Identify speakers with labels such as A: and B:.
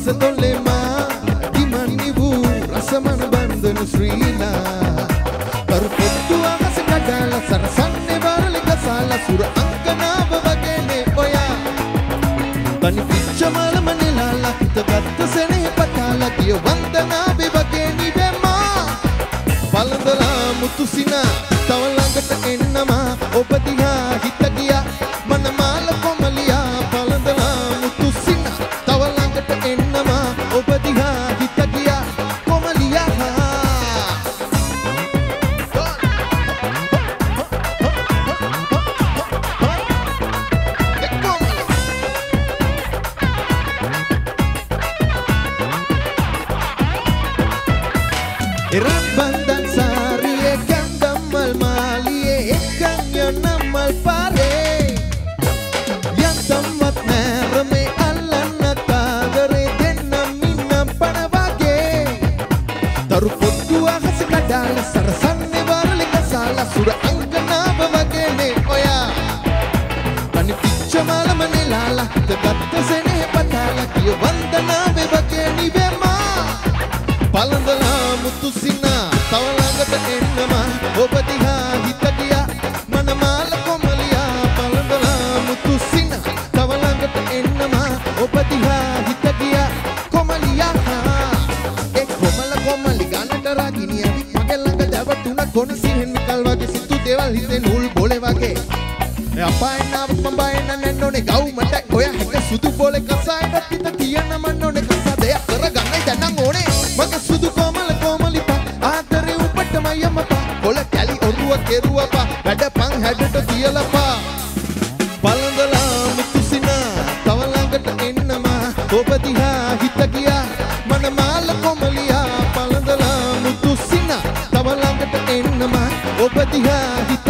A: තොලෙමා දිමන්නි වූ රසමන බන්ධන ශ්‍රීලා කරු පොත්තු අහස කඩාලා සරසන්නේ වරලි ගසාලා සුර අංකනාව වගේනේ ඔයා තනි පිච්ච මලම නෙලාලා හිතගත්ත සෙනෙහ පතාලා ගිය වන්දනාවේ වගේ නිවෙමා පළඳලා මුතුසිනා තව ළඟට එන්නමා ඔබ දිහා හිත ගියා මනමාල කොමලියා පළඳලා මුතුසිනා තව ළඟට එන්නමා ඔබ දිහා හිත ගියා කොමලියා Erat bandan sariye kandamal maliye ekanya namal pare yang tamat nerme alana tagare denna minna panavage taru pottu ahas kadala sarasanne warle kasala sura anganava wage ne oya tani pichcha malama nelala gatta sene patala kiya vandanave wage nivema පළඳලා මුතුසිනා තව ළඟට එන්නමා ඔබ දිහා හිත ගියා මනමාල කොමලියා පළඳලා මුතුසිනා තව ළඟට එන්නමා ඔබ දිහා හිත ගියා කොමලියා ඒ කොමලි ගන්නට රාගිනිය මගේ ළඟ දැවතුන කොන සිහින් විකල් වගේ සිතු දේවල් හිතේ නූල් බෝලේ වගේ ඒ අපායන මඹයන නැන්නෝනේ ගවුමට ඔය හැක සුදු බෝලේ කසායට හිත තියන මන්නෝනේ කසා දෙයක් කරගන්නයි දැනන් ඕනේ මගේ සුදු කොමලිපා ආතරේ උඹට මයමපා කොල කැලි ඔරුව කෙරුවපා වැඩපන් හැඩට තියලපා පළඳලා මුතුසිනා තව ළඟට එන්නමා ඔබ දිහා හිත ගියා මනමාල කොමලියා පළඳලා මුතුසිනා තව ළඟට එන්නමා ඔබ දිහා හිත